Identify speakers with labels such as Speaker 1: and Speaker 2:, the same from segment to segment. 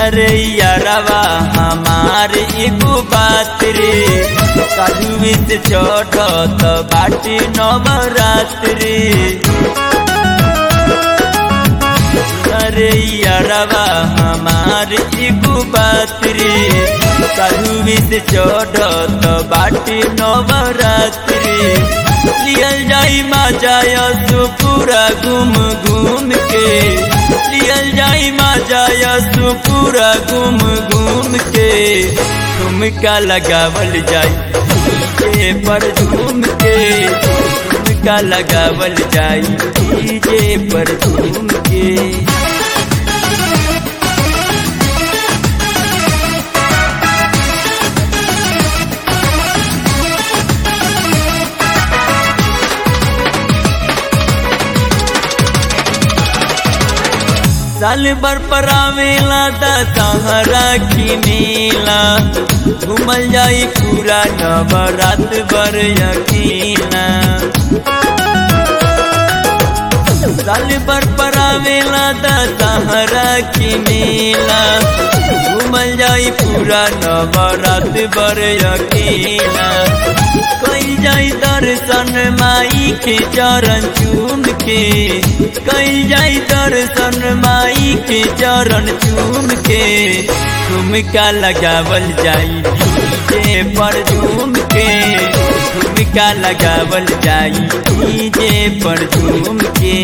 Speaker 1: अरे यारवा हमार एगो बात रे, कालुए से चढ़त बाटे नवरात्रि। अरे यारवा हमार एगो बात रे, कालुए से चढ़त बाटे नवरात्रि। लियल जाई मजा सो पूरा घूम घूम के, लियल जाई मजा सो पूरा घूम घूम के। ठुमका लगावल जाई डीजे पर झूम के, ठुमका लगावल जाई डीजे पर झूम के। साल भर पर आवेला दशहरा की मेला, घूमल जाई पूरा नवरात भर यकीना। साल भर पर आवेला दशहरा की मेला, घूमल जाई पूरा नवरात भर यकीना। कई जाई दर्शन माई के चरण चूम के, कई जाई दर्शन माई के चरण चूम के। ठुमका लगावल जाई डीजे पर झूम के, ठुमका लगावल जाई डीजे पर झूम के।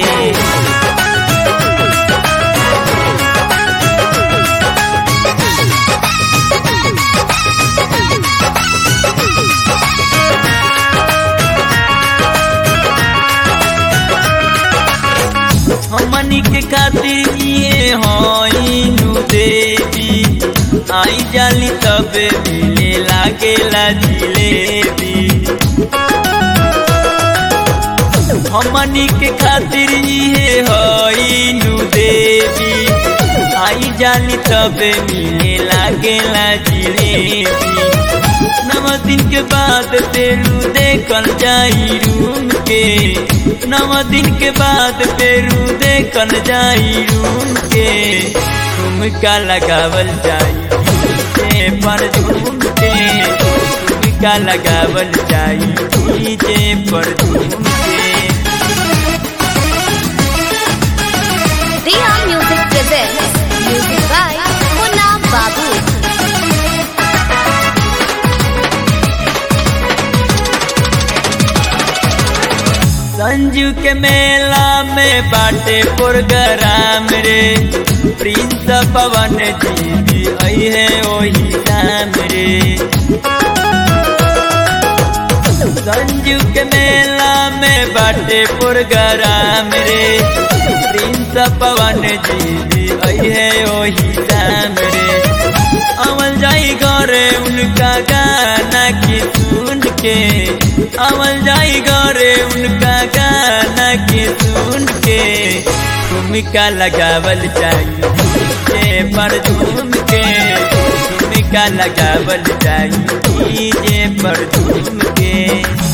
Speaker 1: हमनी के खातिर ये होइनु देवी, आई जाली तब मिले लागेला जिलेबी। हमनी के खातिर ये होइनु देवी, आई जाली तब मिले लागेला जिलेबी। 9 दिन के बाद पेरू देखल जाई रूम के, 9 दिन के बाद पेरू देखल जाई रूम के। ठुमका लगावल जाई डीजे पर झूम के, ठुमका लगावल जाई डीजे पर झूम के।
Speaker 2: Riya Music presents music by Munna Babu.
Speaker 1: Sanju के मेला में बाटे प्रोग्राम रे, प्रिंस पवन जी भी आई है वही शाम रे। संजू के मेला में बाटे प्रोग्राम रे, प्रिंस पवन जी भी आई है वही शाम रे। अमल जाई घरे उनका गाना की सुन के, अमल जाई घरे उनका गाना की सुन के। ठुमका लगावल जाई डीजे पर झूम के, ठुमका लगावल जाई डीजे पर झूम के।